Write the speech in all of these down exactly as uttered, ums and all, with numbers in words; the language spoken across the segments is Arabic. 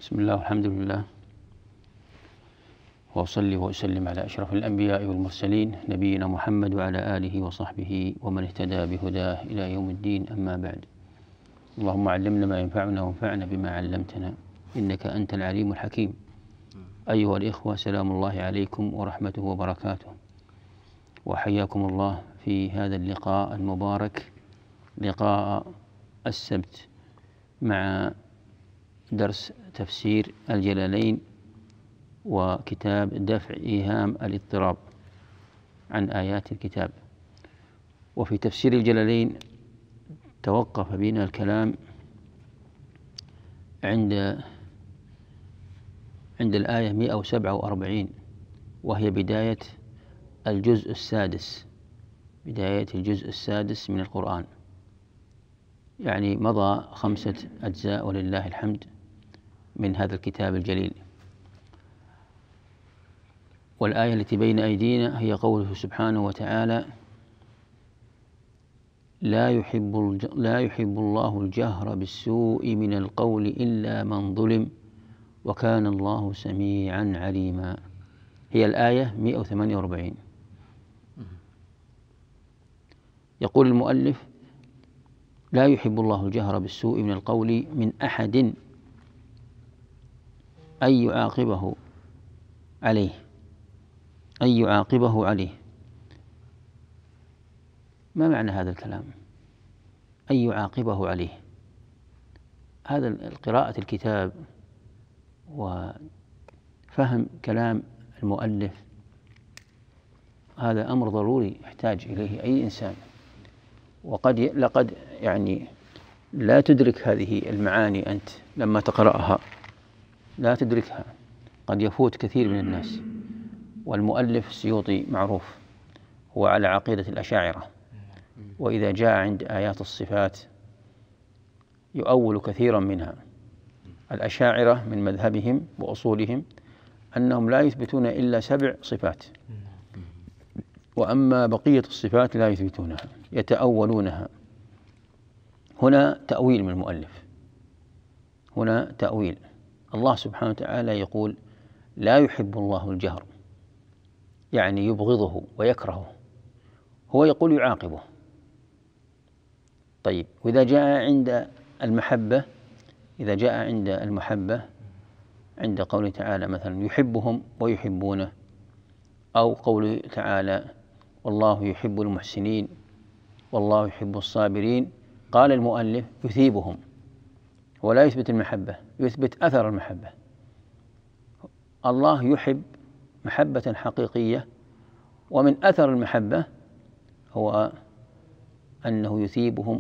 بسم الله والحمد لله، وأصلي وأسلم على أشرف الأنبياء والمرسلين نبينا محمد وعلى آله وصحبه ومن اهتدى بهداه إلى يوم الدين. أما بعد، اللهم علمنا ما ينفعنا وانفعنا بما علمتنا إنك أنت العليم الحكيم. أيها الإخوة، سلام الله عليكم ورحمته وبركاته، وحياكم الله في هذا اللقاء المبارك، لقاء السبت، مع درس تفسير الجلالين وكتاب دفع إيهام الاضطراب عن آيات الكتاب. وفي تفسير الجلالين توقف بنا الكلام عند عند الآية مئة وسبعة وأربعين، وهي بداية الجزء السادس بداية الجزء السادس من القرآن. يعني مضى خمسة أجزاء ولله الحمد من هذا الكتاب الجليل. والآية التي بين أيدينا هي قوله سبحانه وتعالى: لا يحب لا يحب الله الجهر بالسوء من القول إلا من ظلم وكان الله سميعا عليما. هي الآية مئة وثمانية وأربعين. يقول المؤلف: لا يحب الله الجهر بالسوء من القول من أحد، أن يعاقبه عليه أن يعاقبه عليه. ما معنى هذا الكلام؟ أن يعاقبه عليه. هذا قراءة الكتاب وفهم كلام المؤلف هذا أمر ضروري يحتاج إليه أي إنسان، وقد لقد يعني لا تدرك هذه المعاني أنت لما تقرأها، لا تدركها، قد يفوت كثير من الناس. والمؤلف السيوطي معروف هو على عقيدة الأشاعرة، وإذا جاء عند آيات الصفات يؤول كثيرا منها. الأشاعرة من مذهبهم وأصولهم أنهم لا يثبتون إلا سبع صفات، وأما بقية الصفات لا يثبتونها، يتأولونها. هنا تأويل من المؤلف، هنا تأويل. الله سبحانه وتعالى يقول: لا يحب الله الجهر، يعني يبغضه ويكرهه. هو يقول يعاقبه. طيب، وإذا جاء عند المحبة إذا جاء عند المحبة عند قوله تعالى مثلا: يحبهم ويحبونه، أو قوله تعالى: والله يحب المحسنين والله يحب الصابرين، قال المؤلف: يثيبهم. ولا يثبت المحبة، يثبت أثر المحبة. الله يحب محبة حقيقية، ومن أثر المحبة هو أنه يثيبهم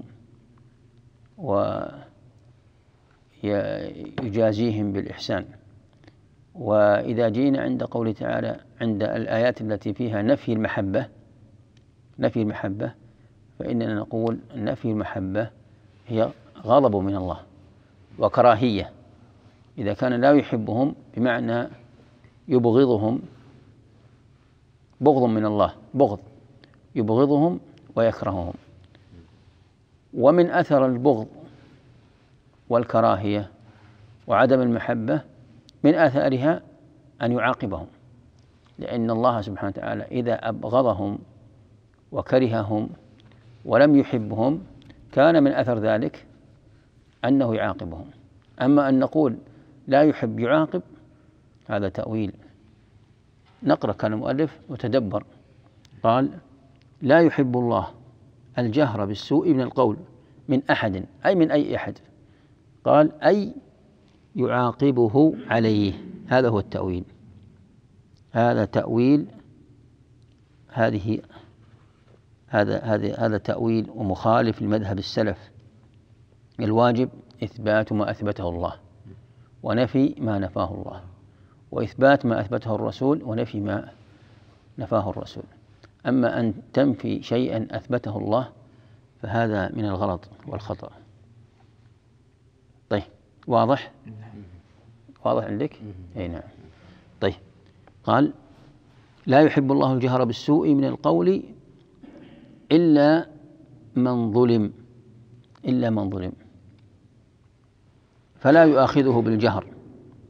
ويجازيهم بالإحسان. وإذا جينا عند قوله تعالى عند الآيات التي فيها نفي المحبة نفي المحبة فإننا نقول نفي المحبة هي غضب من الله وكراهية. إذا كان لا يحبهم بمعنى يبغضهم، بغض من الله، بغض يبغضهم ويكرههم. ومن أثر البغض والكراهية وعدم المحبة من آثارها أن يعاقبهم، لأن الله سبحانه وتعالى إذا أبغضهم وكرههم ولم يحبهم كان من أثر ذلك أنه يعاقبهم. أما أن نقول لا يحب يعاقب، هذا تأويل. نقرأ كلام المؤلف وتدبر. قال: لا يحب الله الجهر بالسوء من القول من أحد، أي من أي أحد. قال: أي يعاقبه عليه. هذا هو التأويل، هذا تأويل هذه هذا هذا هذا تأويل ومخالف لمذهب السلف. الواجب إثبات ما أثبته الله ونفي ما نفاه الله، وإثبات ما أثبته الرسول ونفي ما نفاه الرسول. أما أن تنفي شيئا أثبته الله فهذا من الغلط والخطأ. طيب، واضح؟ واضح عندك؟ أي نعم. طيب، قال: لا يحب الله الجهر بالسوء من القول إلا من ظلم إلا من ظلم فلا يؤاخذه بالجهر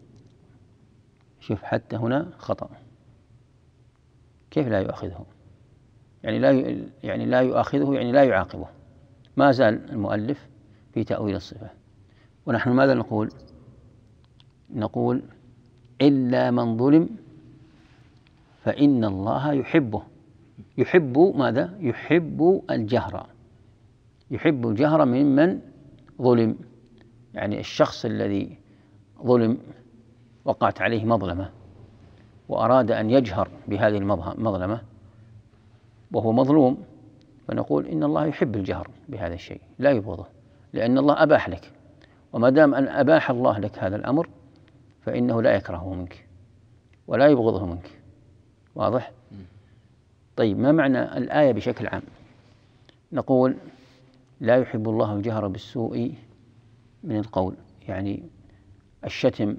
شوف حتى هنا خطأ، كيف لا يؤاخذه؟ يعني لا يعني لا يؤاخذه يعني لا يعاقبه. ما زال المؤلف في تأويل الصفة. ونحن ماذا نقول؟ نقول إلا من ظلم فإن الله يحبه. يحب ماذا؟ يحب الجهر، يحب الجهر ممن ظلم. يعني الشخص الذي ظلم وقعت عليه مظلمة وأراد أن يجهر بهذه المظلمة وهو مظلوم، فنقول إن الله يحب الجهر بهذا الشيء، لا يبغضه، لأن الله أباح لك، وما دام أن أباح الله لك هذا الأمر فإنه لا يكرهه منك ولا يبغضه منك. واضح؟ طيب، ما معنى الآية بشكل عام؟ نقول لا يحب الله الجهر بالسوء من القول، يعني الشتم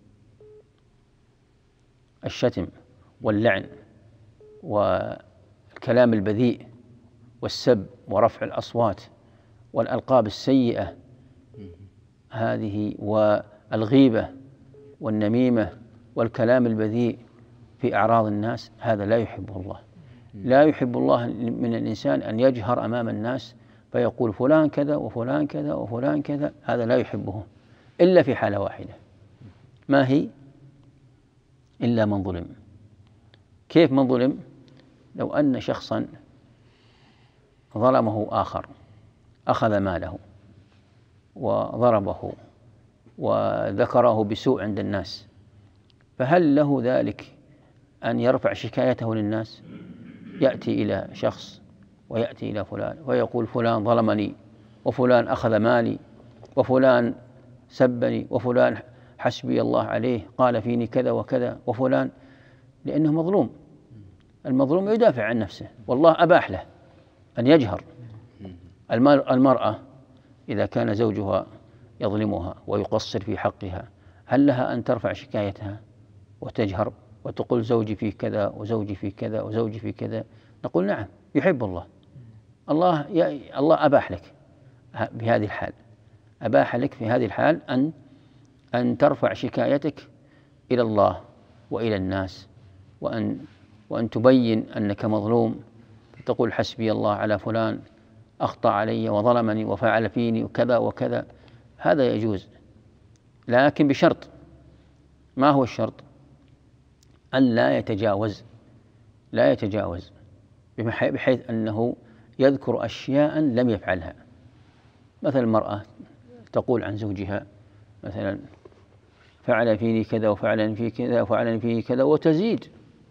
الشتم واللعن والكلام البذيء والسب ورفع الأصوات والألقاب السيئة هذه والغيبة والنميمة والكلام البذيء في أعراض الناس، هذا لا يحبه الله. لا يحب الله من الإنسان أن يجهر أمام الناس فيقول فلان كذا وفلان كذا وفلان كذا، هذا لا يحبه إلا في حالة واحدة، ما هي؟ إلا من ظلم. كيف من ظلم؟ لو أن شخصا ظلمه آخر، أخذ ماله وضربه وذكره بسوء عند الناس، فهل له ذلك أن يرفع شكايته للناس؟ يأتي إلى شخص ويأتي إلى فلان ويقول فلان ظلمني وفلان أخذ مالي وفلان سبني وفلان حسبي الله عليه قال فيني كذا وكذا وفلان، لأنه مظلوم. المظلوم يدافع عن نفسه، والله أباح له أن يجهر. المرأة إذا كان زوجها يظلمها ويقصر في حقها، هل لها أن ترفع شكايتها وتجهر وتقول زوجي في كذا وزوجي في كذا وزوجي في كذا؟ نقول نعم، يحب الله. الله يا الله أباح لك بهذه الحال، أباح لك في هذه الحال أن أن ترفع شكايتك إلى الله وإلى الناس، وأن وأن تبين أنك مظلوم، تقول حسبي الله على فلان أخطأ علي وظلمني وفعل فيني وكذا وكذا. هذا يجوز، لكن بشرط. ما هو الشرط؟ أن لا يتجاوز لا يتجاوز بحيث أنه يذكر أشياء لم يفعلها. مثل المرأة تقول عن زوجها مثلا فعل فيني كذا وفعل في كذا وفعل فيه كذا، وتزيد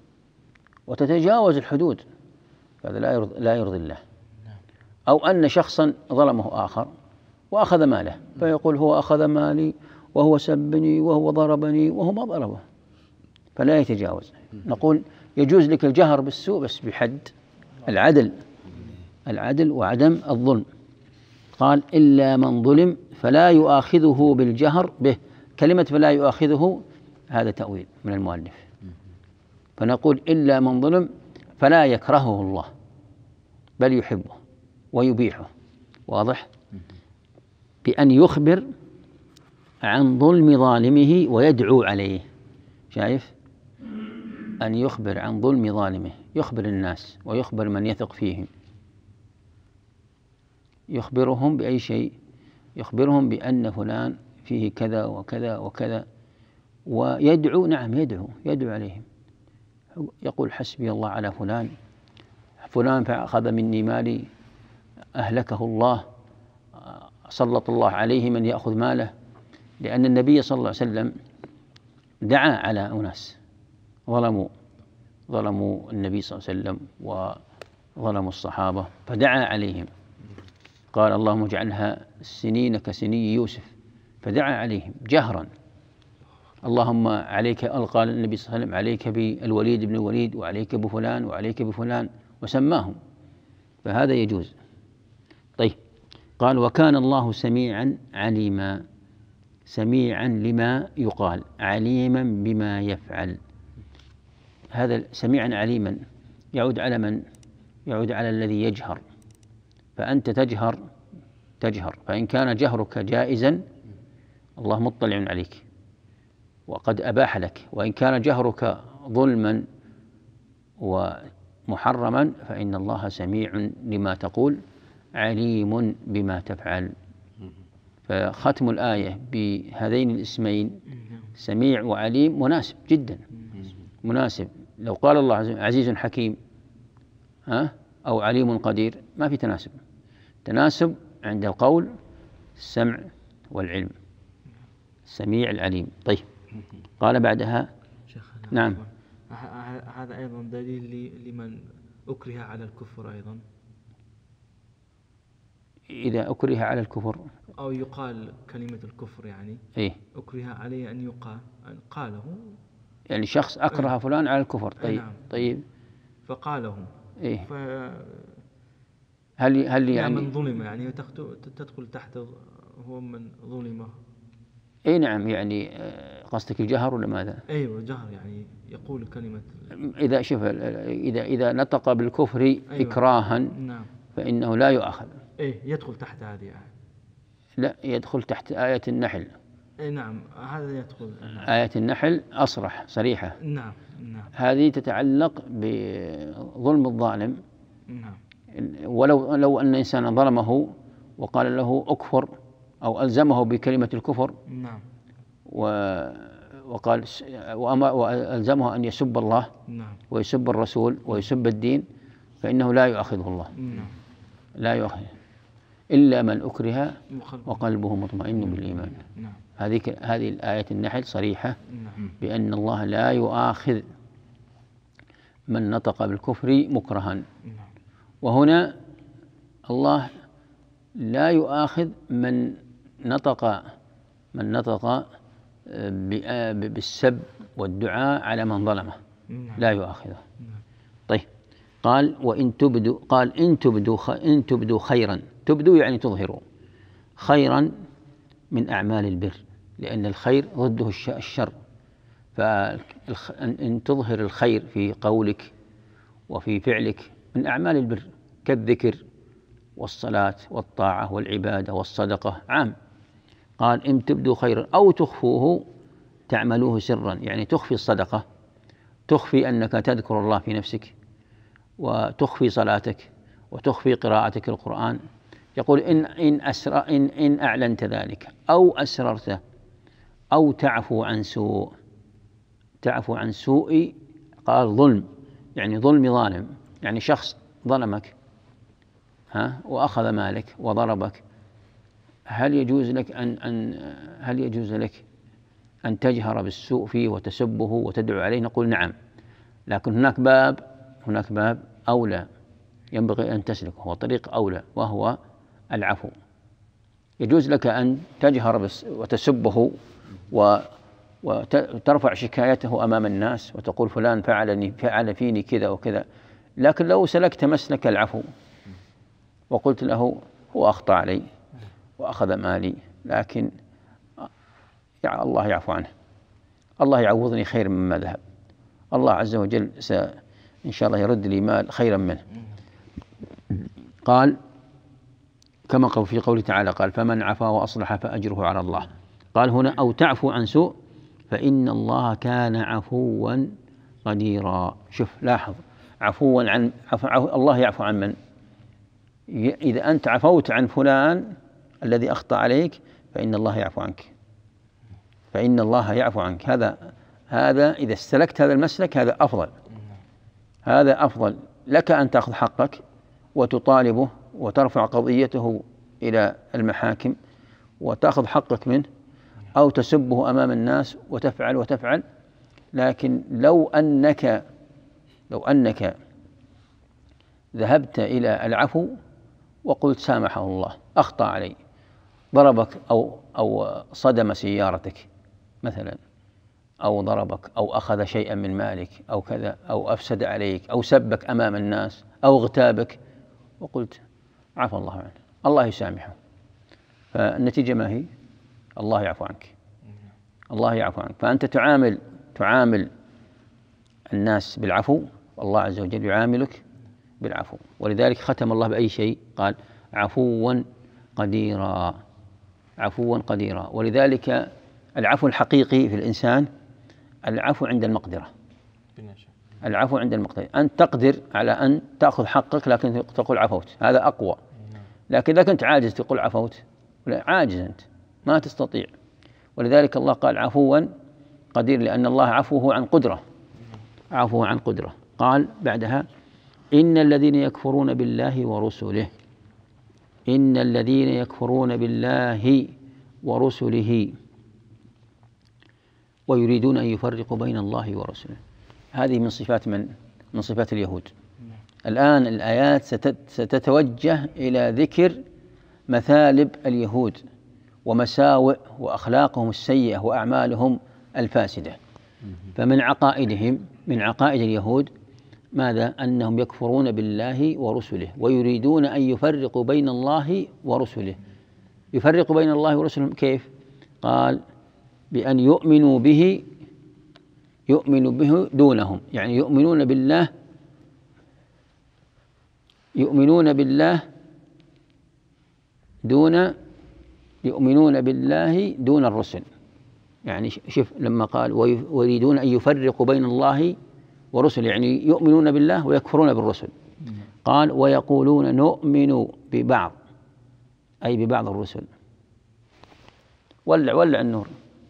وتتجاوز الحدود، هذا لا يرضي لا يرضي الله. أو أن شخصا ظلمه آخر وأخذ ماله، فيقول هو أخذ مالي وهو سبني وهو ضربني وهو ما ضربه، فلا يتجاوز. نقول يجوز لك الجهر بالسوء بس بحد العدل العدل وعدم الظلم. قال إلا من ظلم فلا يؤاخذه بالجهر به. كلمة فلا يؤاخذه هذا تأويل من المؤلف، فنقول إلا من ظلم فلا يكرهه الله بل يحبه ويبيحه. واضح؟ بأن يخبر عن ظلم ظالمه ويدعو عليه. شايف؟ أن يخبر عن ظلم ظالمه، يخبر الناس ويخبر من يثق فيهم. يخبرهم بأي شيء؟ يخبرهم بأن فلان فيه كذا وكذا وكذا، ويدعو. نعم، يدعو يدعو عليهم، يقول حسبي الله على فلان، فلان فأخذ مني مالي أهلكه الله، سلط الله عليه من يأخذ ماله. لأن النبي صلى الله عليه وسلم دعا على أناس ظلموا ظلموا النبي صلى الله عليه وسلم وظلموا الصحابة، فدعا عليهم، قال اللهم اجعلها سنين كسني يوسف، فدعا عليهم جهرا. اللهم عليك، قال النبي صلى الله عليه وسلم عليك بالوليد بن الوليد وعليك بفلان وعليك بفلان، وسماهم، فهذا يجوز. طيب، قال وكان الله سميعا عليما. سميعا لما يقال، عليما بما يفعل. هذا سميعا عليما يعود على من؟ يعود على الذي يجهر. فأنت تجهر تجهر فإن كان جهرك جائزا الله مطلع عليك، وقد أباح لك، وإن كان جهرك ظلما ومحرما فإن الله سميع لما تقول عليم بما تفعل. فختم الآية بهذين الاسمين سميع وعليم مناسب جدا، مناسب. لو قال الله عزيز حكيم ها أو عليم قدير ما في تناسب. تناسب عند القول السمع والعلم، السميع العليم. طيب قال بعدها نعم. هذا أيضا دليل لمن أكره على الكفر أيضا، إذا أكره على الكفر أو يقال كلمة الكفر يعني إيه؟ أكره عليه أن يقال قاله، يعني شخص أكره فلان على الكفر. طيب نعم. طيب فقاله إيه؟ ف... هل هل يعني من ظلم يعني تدخل تحت هو من ظلمه. اي نعم، يعني قصدك الجهر ولا ماذا؟ ايوه الجهر، يعني يقول كلمة اذا شوف اذا اذا نطق بالكفر أيوة. اكراها نعم. فانه لا يؤاخذ. ايه يدخل تحت هذه آية. لا يدخل تحت آية النحل. اي نعم هذا يدخل. آية النحل أصرح صريحة. نعم نعم. هذه تتعلق بظلم الظالم. نعم. ولو لو أن إنسانا ظلمه وقال له أكفر أو ألزمه بكلمة الكفر نعم. وقال وألزمه أن يسب الله نعم. ويسب الرسول ويسب الدين فإنه لا يؤاخذه الله. نعم. لا يؤاخذه إلا من أكره وقلبه مطمئن بالإيمان. نعم. هذه هذه الآية النحل صريحة نعم. بأن الله لا يؤاخذ من نطق بالكفر مكرها. نعم. وهنا الله لا يؤاخذ من نطق من نطق بالسب والدعاء على من ظلمه. لا يؤاخذه. طيب قال وإن تبدوا قال إن تبدوا إن تبدوا خيرا. تبدوا يعني تظهروا خيرا من أعمال البر، لأن الخير ضده الشر. فإن تظهر الخير في قولك وفي فعلك من أعمال البر كالذكر والصلاة والطاعة والعبادة والصدقة عام. قال إن تبدوا خيرا أو تخفوه تعملوه سرا، يعني تخفي الصدقة، تخفي أنك تذكر الله في نفسك، وتخفي صلاتك، وتخفي قراءتك القرآن. يقول إن إن أسر إن إن أعلنت ذلك أو أسررته أو تعفو عن سوء. تعفو عن سوء قال ظلم، يعني ظلم ظالم، يعني شخص ظلمك ها وأخذ مالك وضربك، هل يجوز لك أن أن هل يجوز لك أن تجهر بالسوء فيه وتسبه وتدعو عليه؟ نقول نعم، لكن هناك باب هناك باب أولى ينبغي أن تسلكه، هو طريق أولى، وهو العفو. يجوز لك أن تجهر وتسبه وترفع شكايته أمام الناس وتقول فلان فعلني فعل فيني كذا وكذا، لكن لو سلكت مسلك العفو وقلت له هو أخطأ علي وأخذ مالي، لكن يا الله يعفو عنه، الله يعوضني خير مما ذهب، الله عز وجل إن شاء الله يرد لي مال خيرا منه. قال كما قال في قوله تعالى قال فمن عفا وأصلح فأجره على الله. قال هنا أو تعفو عن سوء فإن الله كان عفوا قديرا. شوف لاحظ، عفوا عن عفو الله يعفو عن من؟ إذا أنت عفوت عن فلان الذي أخطأ عليك فإن الله يعفو عنك، فإن الله يعفو عنك. هذا هذا إذا استلكت هذا المسلك هذا أفضل، هذا أفضل لك أن تأخذ حقك وتطالبه وترفع قضيته إلى المحاكم وتأخذ حقك منه، أو تسبه أمام الناس وتفعل وتفعل. لكن لو أنك لو أنك ذهبت إلى العفو وقلت سامحه الله، أخطأ علي، ضربك أو أو صدم سيارتك مثلا، أو ضربك أو أخذ شيئا من مالك أو كذا، أو أفسد عليك أو سبك أمام الناس أو اغتابك، وقلت عفى الله عنه، الله يسامحه، فالنتيجة ما هي؟ الله يعفو عنك، الله يعفو عنك. فأنت تعامل تعامل الناس بالعفو، والله عز وجل يعاملك بالعفو. ولذلك ختم الله بأي شيء؟ قال عفوا قديرا، عفوا قديرا. ولذلك العفو الحقيقي في الإنسان العفو عند المقدرة. العفو عند المقدرة، أن تقدر على أن تأخذ حقك لكن تقول عفوت، هذا أقوى. لكن إذا كنت عاجز تقول عفوت، لا، عاجز أنت ما تستطيع. ولذلك الله قال عفوا قدير، لأن الله عفوه عن قدرة، عفوه عن قدرة. قال بعدها إن الذين يكفرون بالله ورسله، إن الذين يكفرون بالله ورسله ويريدون أن يفرقوا بين الله ورسله، هذه من صفات من؟ من صفات اليهود. الآن الآيات ستتوجه إلى ذكر مثالب اليهود ومساوئ وأخلاقهم السيئة وأعمالهم الفاسدة. فمن عقائدهم، من عقائد اليهود ماذا؟ أنهم يكفرون بالله ورسله ويريدون أن يفرقوا بين الله ورسله. يفرقوا بين الله ورسله كيف؟ قال بأن يؤمنوا به، يؤمنوا به دونهم، يعني يؤمنون بالله، يؤمنون بالله دون يؤمنون بالله دون الرسل. يعني شوف لما قال ويريدون أن يفرقوا بين الله ورسل، يعني يؤمنون بالله ويكفرون بالرسل. قال ويقولون نؤمن ببعض، أي ببعض الرسل. ولع ولع النور.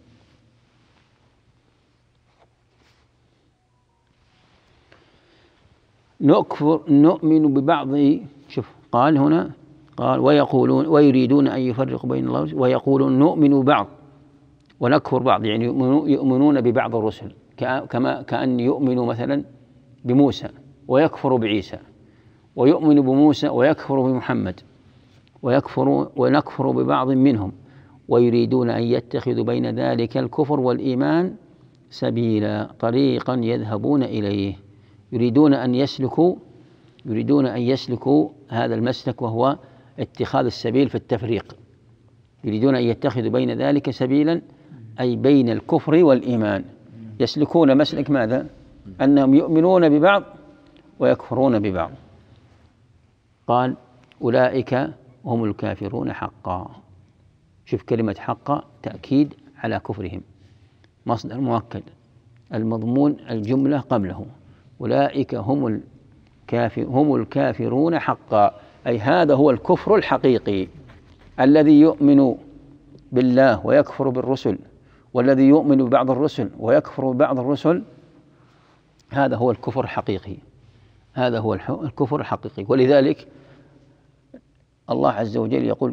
نكفر نؤمن ببعض، شوف قال هنا قال ويقولون ويريدون أن يفرقوا بين الله ويقولون نؤمن بعض ونكفر بعض، يعني يؤمنون ببعض الرسل، كما كأن يؤمنوا مثلا بموسى ويكفر بعيسى، ويؤمن بموسى ويكفر بمحمد، ويكفر ونكفر ببعض منهم، ويريدون أن يتخذوا بين ذلك الكفر والإيمان سبيلا، طريقا يذهبون إليه. يريدون أن يسلكوا يريدون أن يسلكوا هذا المسلك، وهو اتخاذ السبيل في التفريق. يريدون أن يتخذوا بين ذلك سبيلا، أي بين الكفر والإيمان. يسلكون مسلك ماذا؟ أنهم يؤمنون ببعض ويكفرون ببعض. قال أولئك هم الكافرون حقا. شوف كلمة حقا تأكيد على كفرهم، مصدر مؤكد، المضمون الجملة قبله، أولئك هم الكافر هم الكافرون حقا، أي هذا هو الكفر الحقيقي الذي يؤمن بالله ويكفر بالرسل، والذي يؤمن ببعض الرسل ويكفر ببعض الرسل، هذا هو الكفر الحقيقي، هذا هو الكفر الحقيقي. ولذلك الله عز وجل يقول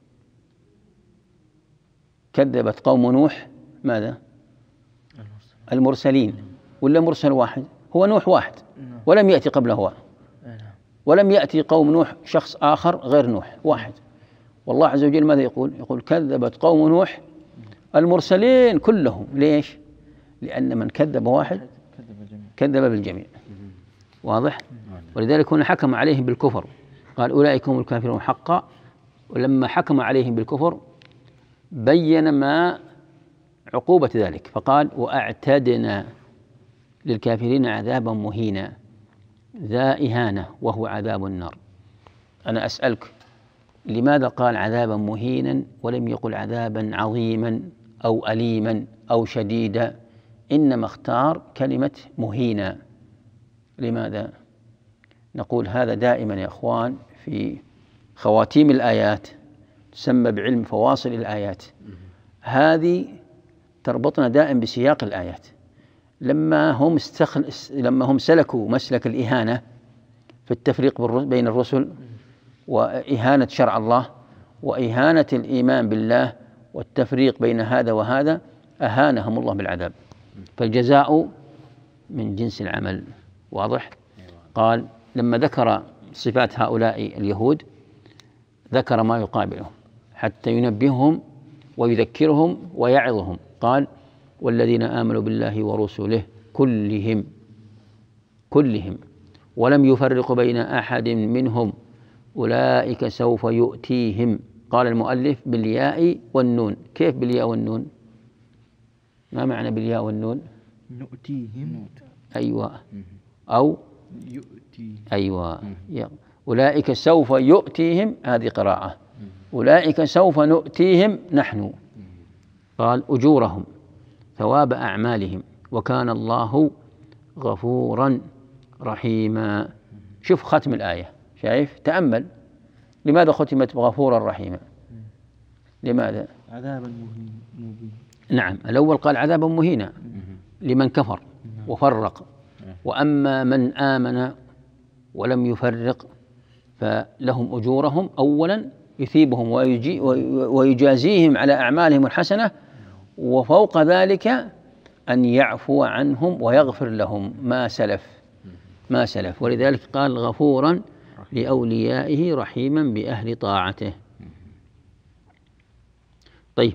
كذبت قوم نوح ماذا؟ المرسلين. ولا مرسل واحد؟ هو نوح واحد، ولم يأتي قبله، ولم يأتي قوم نوح شخص آخر غير نوح واحد. والله عز وجل ماذا يقول؟ يقول كذبت قوم نوح المرسلين كلهم. ليش؟ لأن من كذب واحد كذب بالجميع. واضح؟ ولذلك هنا حكم عليهم بالكفر، قال أولئك هم الكافرون حقا. ولما حكم عليهم بالكفر بين ما عقوبة ذلك، فقال وأعتدنا للكافرين عذابا مهينا ذا إهانة وهو عذاب النار. أنا أسألك لماذا قال عذابا مهينا ولم يقل عذابا عظيما أو أليما أو شديدا؟ إنما اختار كلمة مهينا. لماذا؟ نقول هذا دائما يا أخوان في خواتيم الآيات، تسمى بعلم فواصل الآيات، هذه تربطنا دائما بسياق الآيات. لما هم استخل... لما هم سلكوا مسلك الإهانة في التفريق بين الرسل وإهانة شرع الله وإهانة الإيمان بالله والتفريق بين هذا وهذا، أهانهم الله بالعذاب، فالجزاء من جنس العمل. واضح؟ قال لما ذكر صفات هؤلاء اليهود ذكر ما يقابلهم حتى ينبههم ويذكرهم ويعظهم. قال والذين آمنوا بالله ورسله كلهم كلهم ولم يفرق بين أحد منهم أولئك سوف يؤتيهم. قال المؤلف بالياء والنون. كيف بالياء والنون؟ ما معنى بالياء والنون؟ نؤتيهم. أيوة. أو يؤتي. أيوة. أولئك سوف يؤتيهم، هذه قراءة. أولئك سوف نؤتيهم نحن. قال أجورهم ثواب أعمالهم وكان الله غفورا رحيما. شوف ختم الآية، شايف؟ تأمل، لماذا ختمت غفورا رحيما؟ لماذا؟ عذابا مهين. نعم، الأول قال عذابا مهينا لمن كفر وفرق، وأما من آمن ولم يفرق فلهم أجورهم، أولا يثيبهم ويجازيهم على أعمالهم الحسنة، وفوق ذلك أن يعفو عنهم ويغفر لهم ما سلف ما سلف ولذلك قال غفورا لأوليائه رحيما بأهل طاعته. طيب،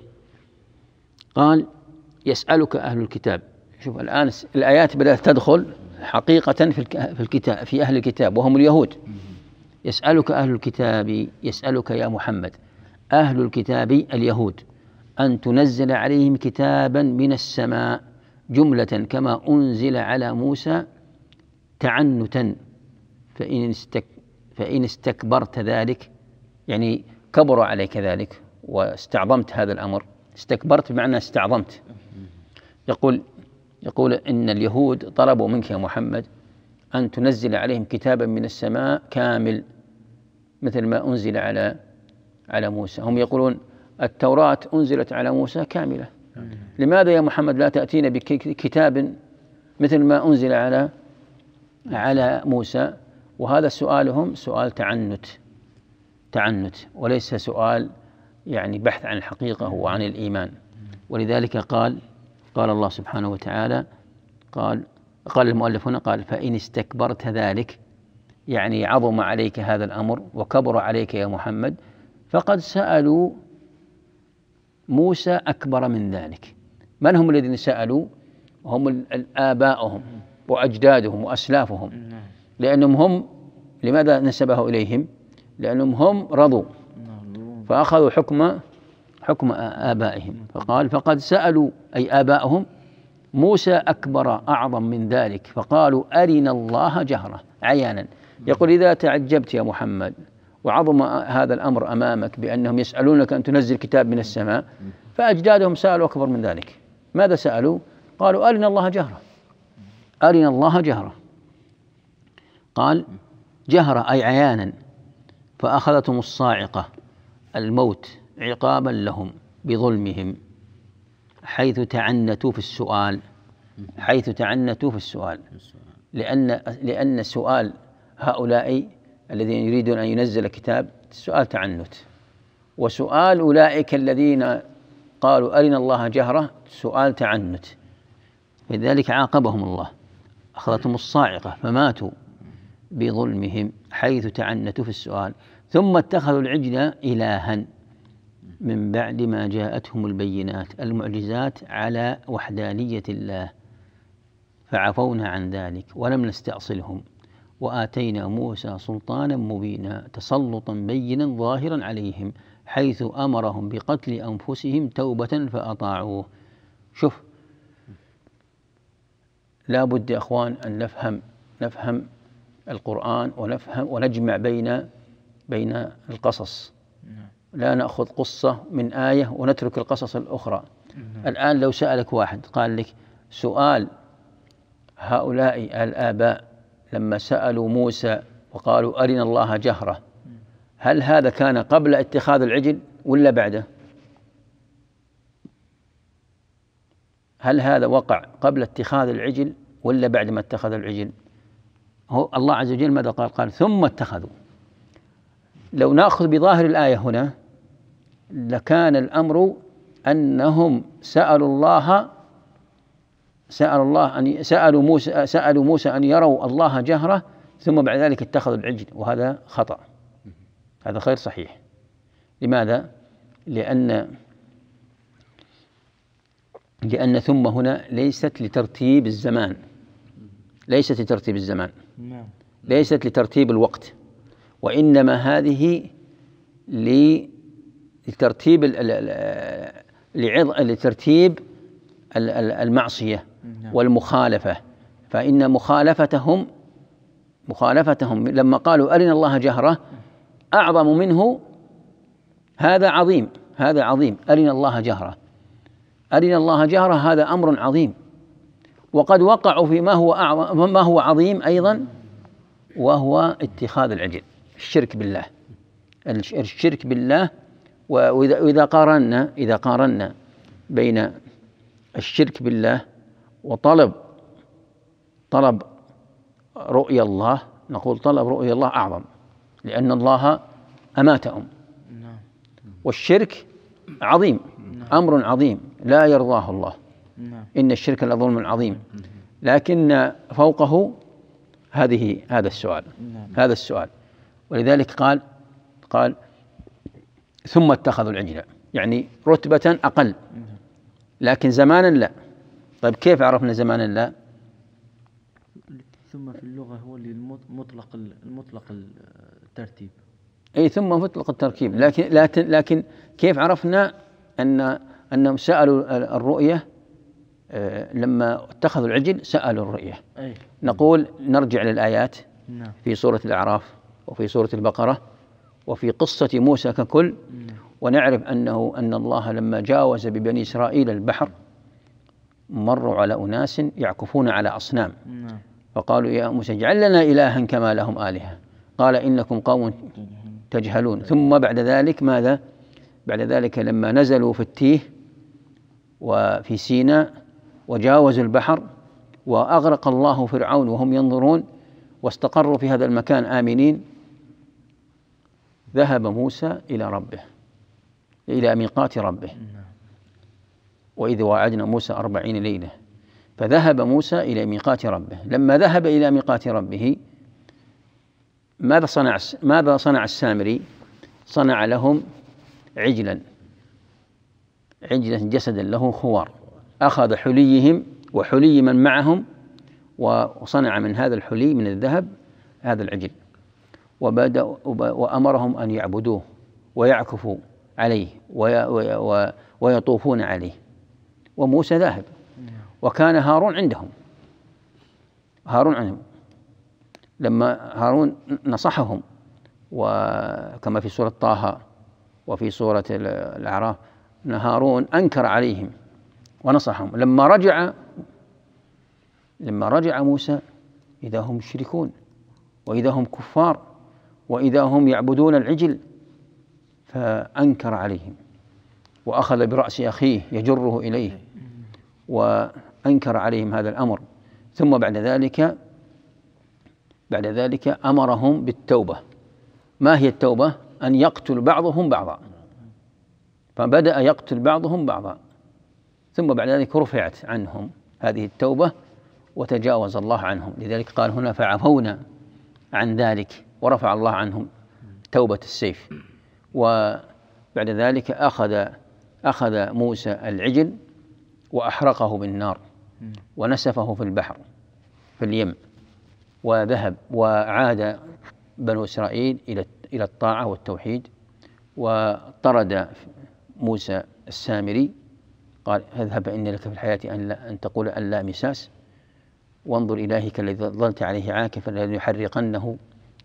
قال يسألك أهل الكتاب. شوف الآن الآيات بدأت تدخل حقيقة في الكتاب، في أهل الكتاب وهم اليهود. يسألك أهل الكتاب، يسألك يا محمد أهل الكتاب اليهود أن تنزل عليهم كتابا من السماء جملة كما أنزل على موسى تعنتا، فإن, استك فإن استكبرت ذلك، يعني كبر عليك ذلك واستعظمت هذا الأمر. استكبرت بمعنى استعظمت. يقول يقول إن اليهود طلبوا منك يا محمد أن تنزل عليهم كتابا من السماء كامل مثل ما أنزل على على موسى. هم يقولون التوراة أنزلت على موسى كاملة، لماذا يا محمد لا تأتينا بكتاب مثل ما أنزل على على موسى؟ وهذا سؤالهم سؤال تعنت تعنت وليس سؤال يعني بحث عن الحقيقة وعن الإيمان. ولذلك قال قال الله سبحانه وتعالى، قال قال المؤلف هنا، قال فإن استكبرت ذلك، يعني عظم عليك هذا الأمر وكبر عليك يا محمد، فقد سألوا موسى أكبر من ذلك. من هم الذين سألوا؟ هم آباؤهم وأجدادهم وأسلافهم، لأنهم هم، لماذا نسبه إليهم؟ لأنهم هم رضوا فأخذوا حكم حكم آبائهم، فقال فقد سألوا أي آباؤهم موسى أكبر أعظم من ذلك، فقالوا أرنا الله جهرة عيانا. يقول إذا تعجبت يا محمد وعظم هذا الأمر أمامك بأنهم يسألونك أن تنزل كتاب من السماء، فأجدادهم سألوا أكبر من ذلك. ماذا سألوا؟ قالوا أرنا الله جهرة، أرنا الله جهرة. قال جهرة أي عيانا، فأخذتهم الصاعقة الموت عقابا لهم بظلمهم، حيث تعنتوا في السؤال حيث تعنتوا في السؤال لأن لأن سؤال هؤلاء الذين يريدون أن ينزل كتاب سؤال تعنت، وسؤال أولئك الذين قالوا أرنا الله جهرة سؤال تعنت، لذلك عاقبهم الله، أخذتهم الصاعقة فماتوا بظلمهم حيث تعنتوا في السؤال، ثم اتخذوا العجل إلها من بعد ما جاءتهم البينات المعجزات على وحدانية الله، فعفونا عن ذلك ولم نستأصلهم، وآتينا موسى سلطانا مبينا تسلطا بينا ظاهرا عليهم، حيث أمرهم بقتل أنفسهم توبة فأطاعوه. شوف، لا بد يا أخوان أن نفهم نفهم القرآن ونفهم ونجمع بين بين القصص، لا نأخذ قصة من آية ونترك القصص الأخرى. الآن لو سألك واحد قال لك سؤال هؤلاء الآباء لما سألوا موسى وقالوا أرنا الله جهرة، هل هذا كان قبل اتخاذ العجل ولا بعده؟ هل هذا وقع قبل اتخاذ العجل ولا بعد ما اتخذ العجل؟ هو الله عز وجل ماذا قال؟ قال ثم اتخذوا. لو نأخذ بظاهر الآية هنا لكان الأمر أنهم سألوا الله سأل الله أن سألوا موسى سألوا موسى أن يروا الله جهرة ثم بعد ذلك اتخذوا العجل، وهذا خطأ، هذا غير صحيح. لماذا؟ لأن لأن ثم هنا ليست لترتيب الزمان، ليست لترتيب الزمان ليست لترتيب الوقت، وإنما هذه لترتيب لترتيب المعصية والمخالفة. فإن مخالفتهم مخالفتهم لما قالوا أرنا الله جهرة أعظم منه، هذا عظيم هذا عظيم أرنا الله جهرة أرنا الله جهرة هذا أمر عظيم. وقد وقعوا في ما هو أعظم ما هو عظيم أيضا، وهو اتخاذ العجل، الشرك بالله، الشرك بالله. وإذا قارنا إذا قارنا بين الشرك بالله وطلب طلب رؤيا الله، نقول طلب رؤيا الله أعظم، لأن الله أماتهم، والشرك عظيم، أمر عظيم لا يرضاه الله، إن الشرك لظلم عظيم، لكن فوقه هذه هذا السؤال هذا السؤال ولذلك قال قال ثم اتخذوا العجل، يعني رتبة أقل، لكن زمانا لا. طيب كيف عرفنا زمانا لا؟ ثم في اللغة هو المطلق المطلق الترتيب، أي ثم مطلق التركيب، لكن لكن لكن كيف عرفنا أن أنهم سألوا الرؤية؟ لما اتخذوا العجل سألوا الرؤية. أي. نقول نرجع للآيات نعم. في سورة الأعراف وفي سورة البقرة وفي قصة موسى ككل، نعم. ونعرف أنه أن الله لما جاوز ببني إسرائيل البحر مروا على أناس يعكفون على أصنام، نعم. فقالوا يا موسى اجعل لنا إلها كما لهم آلهة، قال إنكم قوم تجهلون. ثم بعد ذلك ماذا؟ بعد ذلك لما نزلوا في التيه وفي سيناء وجاوزوا البحر وأغرق الله فرعون وهم ينظرون واستقروا في هذا المكان آمنين، ذهب موسى إلى ربه، إلى ميقات ربه، وإذ وعدنا موسى أربعين ليلة، فذهب موسى إلى ميقات ربه. لما ذهب إلى ميقات ربه ماذا صنع ماذا صنع السامري؟ صنع لهم عجلا عجلا جسدا له خوار، أخذ حليهم وحلي من معهم وصنع من هذا الحلي من الذهب هذا العجل، وبدأ وأمرهم أن يعبدوه ويعكفوا عليه ويطوفون عليه، وموسى ذاهب، وكان هارون عندهم هارون عندهم لما هارون نصحهم، وكما في سورة طه وفي سورة الأعراف أن هارون أنكر عليهم ونصحهم. لما رجع لما رجع موسى إذا هم مشركون وإذا هم كفار وإذا هم يعبدون العجل، فأنكر عليهم وأخذ برأس أخيه يجره إليه وأنكر عليهم هذا الأمر. ثم بعد ذلك بعد ذلك أمرهم بالتوبة. ما هي التوبة؟ أن يقتل بعضهم بعضا، فبدأ يقتل بعضهم بعضا، ثم بعد ذلك رفعت عنهم هذه التوبة وتجاوز الله عنهم. لذلك قال هنا فعفونا عن ذلك ورفع الله عنهم توبة السيف. وبعد ذلك أخذ أخذ موسى العجل وأحرقه بالنار ونسفه في البحر في اليم، وذهب وعاد بنو إسرائيل إلى إلى الطاعة والتوحيد. وطرد موسى السامري، قال اذهب إن لك في الحياة أن, لا أن تقول أن لا مساس، وانظر إلهك الذي ظلت عليه عاكفا لنحرقنه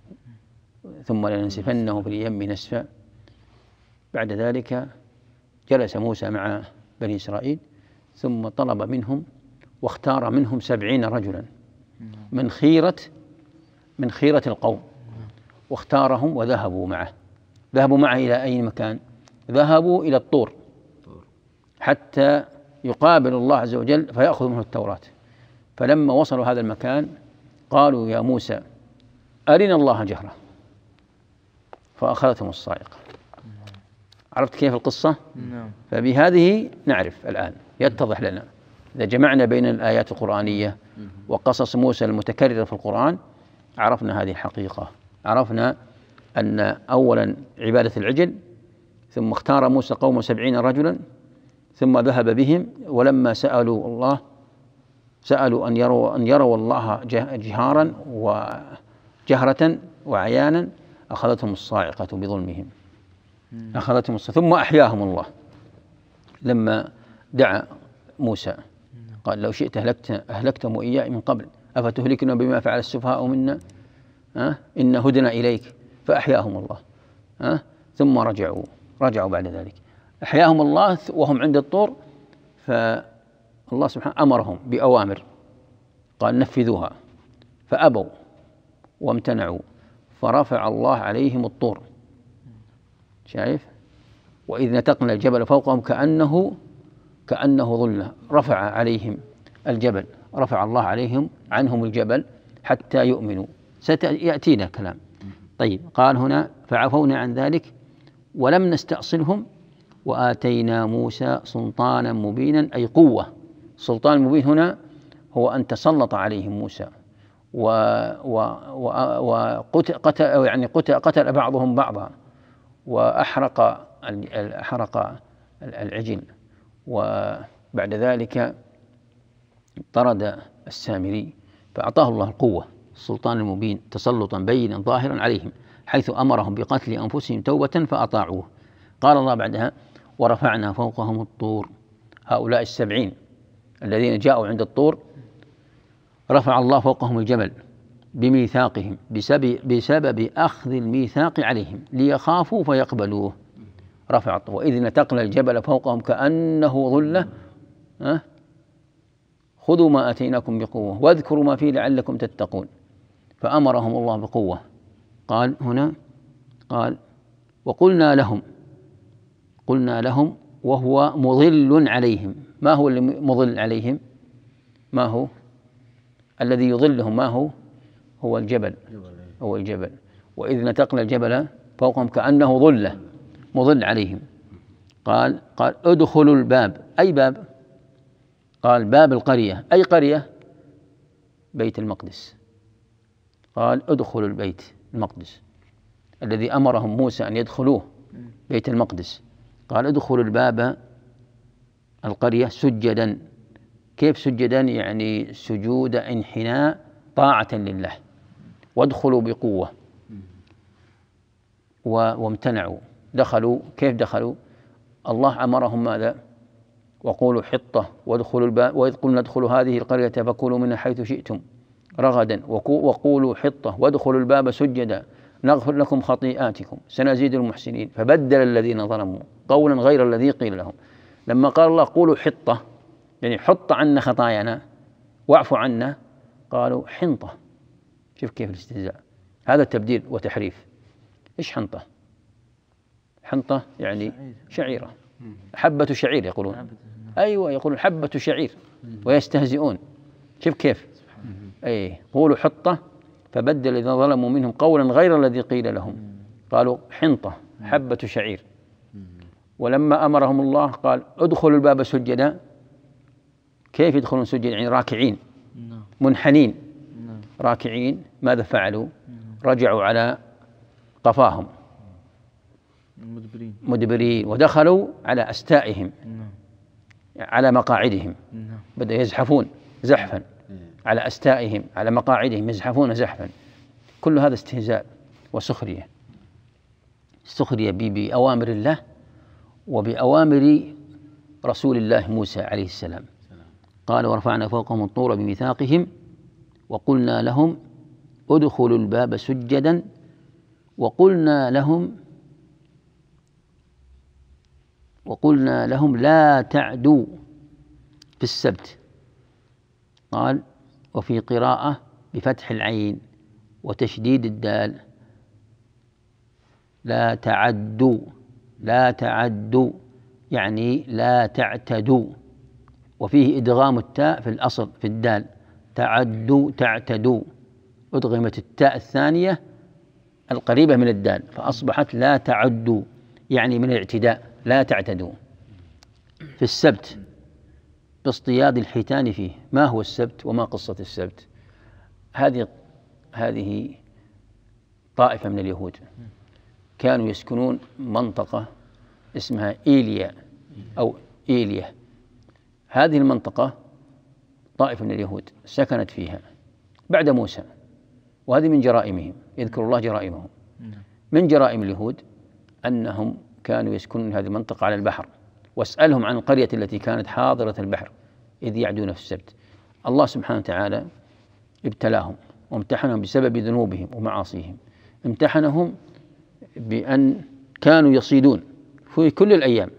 ثم لننسفنه في اليم نسفا. بعد ذلك جلس موسى مع بني إسرائيل ثم طلب منهم واختار منهم سبعين رجلا من خيرة من خيرة القوم، واختارهم وذهبوا معه. ذهبوا معه إلى أي مكان؟ ذهبوا إلى الطور حتى يقابل الله عز وجل فيأخذ منه التوراة. فلما وصلوا هذا المكان قالوا يا موسى أرنا الله جهرة، فأخذتهم الصاعقة. عرفت كيف القصة؟ فبهذه نعرف الآن، يتضح لنا إذا جمعنا بين الآيات القرآنية وقصص موسى المتكررة في القرآن عرفنا هذه الحقيقة. عرفنا أن أولا عبادة العجل، ثم اختار موسى قوم سبعين رجلا، ثم ذهب بهم، ولما سألوا الله سألوا أن يروا أن يروا الله جهارا وجهرة وعيانا، أخذتهم الصاعقة بظلمهم أخذتهم الصاعقة. ثم أحياهم الله لما دعا موسى قال لو شئت أهلكت أهلكتم وإياي من قبل أفتهلكنا بما فعل السفهاء منا أه؟ إن هدنا إليك، فأحياهم الله أه؟ ثم رجعوا رجعوا بعد ذلك أحياهم الله وهم عند الطور. فالله سبحانه أمرهم بأوامر قال نفذوها، فأبوا وامتنعوا، فرفع الله عليهم الطور. شايف؟ وإذ نتقنا الجبل فوقهم كأنه كأنه ظلة، رفع عليهم الجبل، رفع الله عليهم عنهم الجبل حتى يؤمنوا. سيأتينا كلام. طيب، قال هنا فعفونا عن ذلك ولم نستأصلهم وآتينا موسى سلطانا مبينا، أي قوة. سلطان مبين هنا هو أن تسلط عليهم موسى وقتل قتل يعني قتل, قتل بعضهم بعضا، وأحرق أحرق العجل، وبعد ذلك طرد السامري، فأعطاه الله القوة، السلطان المبين، تسلطا بينا ظاهرا عليهم، حيث أمرهم بقتل أنفسهم توبة فأطاعوه. قال الله بعدها ورفعنا فوقهم الطور. هؤلاء السبعين الذين جاءوا عند الطور رفع الله فوقهم الجبل بميثاقهم، بسبب, بسبب أخذ الميثاق عليهم ليخافوا فيقبلوه. رفع الطور وإذ نتقنا الجبل فوقهم كأنه ظلة أه؟ خذوا ما آتيناكم بقوة واذكروا ما فيه لعلكم تتقون. فأمرهم الله بقوة. قال هنا قال وقلنا لهم، قلنا لهم وهو مظل عليهم. ما هو اللي مظل عليهم؟ ما هو الذي يظلهم؟ ما هو؟ هو الجبل، هو الجبل. وإذ نتقنا الجبل فوقهم كأنه ظلة، مظل عليهم. قال قال ادخلوا الباب. أي باب؟ قال باب القرية. أي قرية؟ بيت المقدس. قال ادخلوا البيت المقدس الذي أمرهم موسى أن يدخلوه، بيت المقدس. قال ادخلوا الباب القرية سجدا. كيف سجدا؟ يعني سجود انحناء طاعة لله. وادخلوا بقوة. وامتنعوا، دخلوا. كيف دخلوا؟ الله أمرهم ماذا؟ وقولوا حطة وادخلوا الباب وإذ قلنا ادخلوا هذه القرية فكلوا منها حيث شئتم رغدا وقولوا حطة وادخلوا الباب سجدا نغفر لكم خطيئاتكم سنزيد المحسنين. فبدل الذين ظلموا قولا غير الذي قيل لهم. لما قال الله قولوا حطة يعني حط عنا خطايانا واعف عنا، قالوا حنطة. شوف كيف الاستهزاء، هذا تبديل وتحريف. إيش حنطة؟ حنطة يعني شعيرة، حبة شعير يقولون. أيوة يقولون حبة شعير ويستهزئون. شوف كيف. أي قولوا حطة فبدل إذا ظلموا منهم قولا غير الذي قيل لهم قالوا حنطة حبة شعير. ولما أمرهم الله قال ادخلوا الباب سجدا. كيف يدخلون سجدا؟ يعني راكعين منحنين راكعين. ماذا فعلوا؟ رجعوا على قفاهم مدبرين مدبرين ودخلوا على أستائهم على مقاعدهم. بدأوا يزحفون زحفا على أستائهم على مقاعدهم، يزحفون زحفا. كل هذا استهزاء وسخرية، سخرية بأوامر الله وبأوامر رسول الله موسى عليه السلام. قال ورفعنا فوقهم الطور بميثاقهم وقلنا لهم ادخلوا الباب سجدا وقلنا لهم وقلنا لهم لا تعدوا في السبت. قال وفي قراءة بفتح العين وتشديد الدال لا تعدوا، لا تعدوا يعني لا تعتدوا. وفيه إدغام التاء في الأصل في الدال، تعدوا تعتدوا، أدغمت التاء الثانية القريبة من الدال فأصبحت لا تعدوا يعني من الاعتداء، لا تعتدوا. في السبت باصطياد الحيتان فيه. ما هو السبت وما قصة السبت؟ هذه هذه طائفة من اليهود كانوا يسكنون منطقة اسمها إيليا أو إيليا. هذه المنطقة طائفة من اليهود سكنت فيها بعد موسى، وهذه من جرائمهم. يذكر الله جرائمهم. من جرائم اليهود أنهم كانوا يسكنون هذه المنطقة على البحر. واسألهم عن القرية التي كانت حاضرة البحر إذ يعدون في السبت. الله سبحانه وتعالى ابتلاهم وامتحنهم بسبب ذنوبهم ومعاصيهم. امتحنهم بأن كانوا يصيدون في كل الأيام،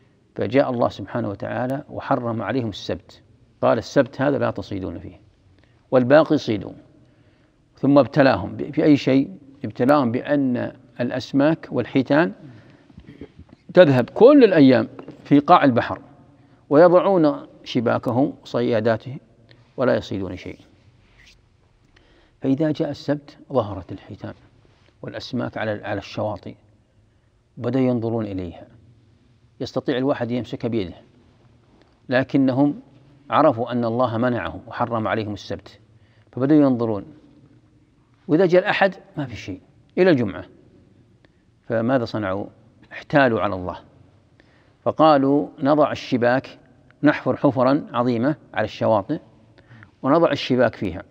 فجاء الله سبحانه وتعالى وحرم عليهم السبت. قال السبت هذا لا تصيدون فيه والباقي صيدوا. ثم ابتلاهم في أي شيء؟ ابتلاهم بأن الأسماك والحيتان تذهب كل الأيام في قاع البحر ويضعون شباكهم وصياداتهم ولا يصيدون شيء. فإذا جاء السبت ظهرت الحيتان والأسماك على على الشواطئ، بدأوا ينظرون إليها، يستطيع الواحد يمسك بيده، لكنهم عرفوا أن الله منعهم وحرم عليهم السبت، فبدأوا ينظرون، وإذا جاء الأحد ما في شيء إلى الجمعة. فماذا صنعوا؟ احتالوا على الله، فقالوا نضع الشباك، نحفر حفرا عظيمة على الشواطئ ونضع الشباك فيها،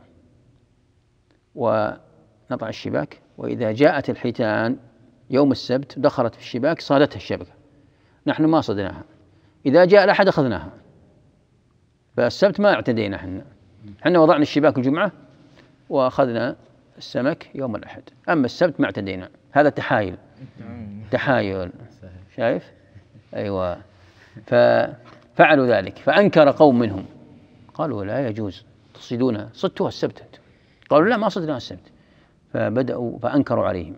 ونضع الشباك، وإذا جاءت الحيتان يوم السبت دخلت في الشباك صادتها الشبكة، نحن ما صدناها، إذا جاء الأحد أخذناها. فالسبت ما اعتدينا، حنا حنا وضعنا الشباك الجمعة وأخذنا السمك يوم الأحد، أما السبت ما اعتدينا. هذا تحايل، تحايل، شايف؟ أيوة. ففعلوا ذلك، فأنكر قوم منهم قالوا لا يجوز تصيدونها، صدتوها السبت. قالوا لا ما صدناها السبت. فبدأوا فأنكروا عليهم،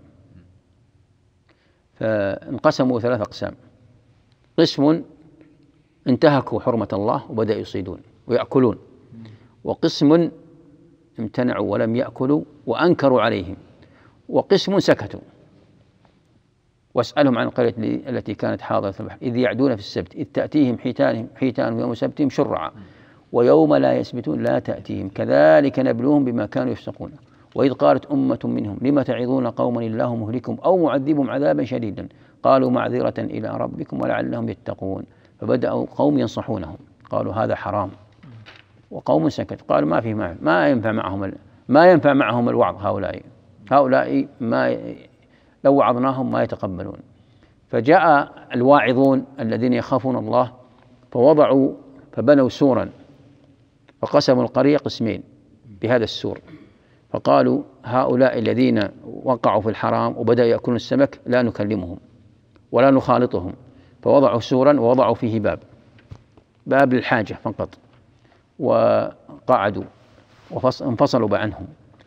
فانقسموا ثلاث أقسام: قسم انتهكوا حرمة الله وبدأوا يصيدون ويأكلون، وقسم امتنعوا ولم يأكلوا وأنكروا عليهم، وقسم سكتوا. واسألهم عن القرية التي كانت حاضرة البحر إذ يعدون في السبت إذ تأتيهم حيتانهم حيتان يوم سبتهم شرعا ويوم لا يسبتون لا تأتيهم كذلك نبلوهم بما كانوا يفسقون وإذ قالت أمة منهم لم تعظون قوما الله مهلكهم أو معذبهم عذابا شديدا قالوا معذرة إلى ربكم ولعلهم يتقون. فبدأوا قوم ينصحونهم قالوا هذا حرام، وقوم سكت قالوا ما في ما, ما ينفع معهم ما ينفع معهم الوعظ، هؤلاء هؤلاء ما لو وعظناهم ما يتقبلون. فجاء الواعظون الذين يخافون الله فوضعوا فبنوا سورا، فقسموا القرية قسمين بهذا السور، فقالوا هؤلاء الذين وقعوا في الحرام وبدأوا يأكلون السمك لا نكلمهم ولا نخالطهم، فوضعوا سورا ووضعوا فيه باب باب للحاجة فقط، وقعدوا وانفصلوا عنهم.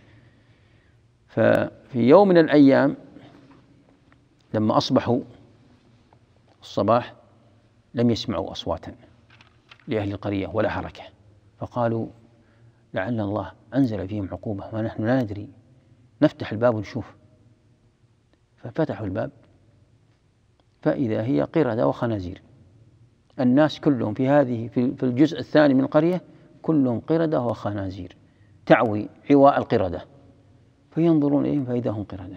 ففي يوم من الأيام لما أصبحوا الصباح لم يسمعوا أصواتا لأهل القرية ولا حركة، فقالوا لعل الله أنزل فيهم عقوبة ونحن لا ندري، نفتح الباب ونشوف. ففتحوا الباب فإذا هي قردة وخنازير، الناس كلهم في هذه في الجزء الثاني من القرية كلهم قردة وخنازير تعوي عواء القردة، فينظرون إليهم فإذا هم قردة.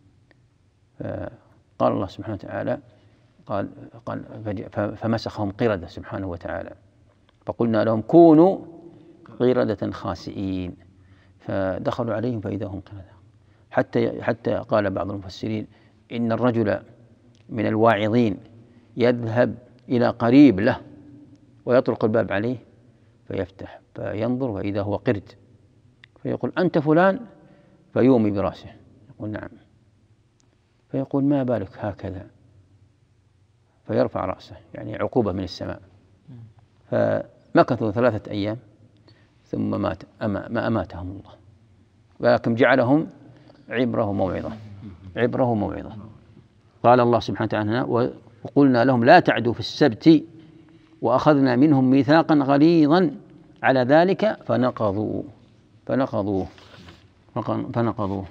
قال الله سبحانه وتعالى قال, قال فمسخهم قردة سبحانه وتعالى، فقلنا لهم كونوا قردة خاسئين، فدخلوا عليهم فإذا هم قردة. حتى حتى قال بعض المفسرين إن الرجل من الواعظين يذهب إلى قريب له ويطرق الباب عليه فيفتح فينظر فإذا هو قرد، فيقول أنت فلان، فيومي برأسه يقول نعم، فيقول ما بالك هكذا، فيرفع رأسه، يعني عقوبة من السماء. فمكثوا ثلاثة أيام ثم مات أما ما أماتهم الله، ولكن جعلهم عبرة وموعظة، عبرة وموعظة. قال الله سبحانه وتعالى وقلنا لهم لا تعدوا في السبت وأخذنا منهم ميثاقا غليظا على ذلك فنقضوا فنقضوا فنقضوا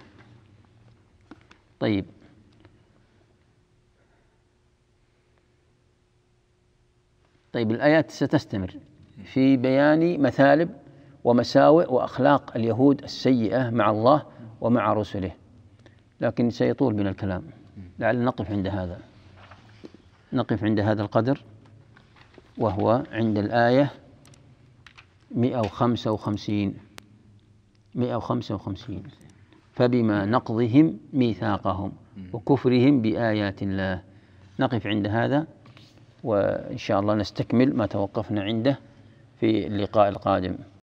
طيب، طيب الآيات ستستمر في بيان مثالب ومساوئ وأخلاق اليهود السيئة مع الله ومع رسله، لكن سيطول بنا الكلام، لعل نقف عند هذا نقف عند هذا القدر، وهو عند الآية مئة وخمسة وخمسين مئة وخمسة وخمسين فبما نقضهم ميثاقهم وكفرهم بآيات الله. نقف عند هذا، وإن شاء الله نستكمل ما توقفنا عنده في اللقاء القادم.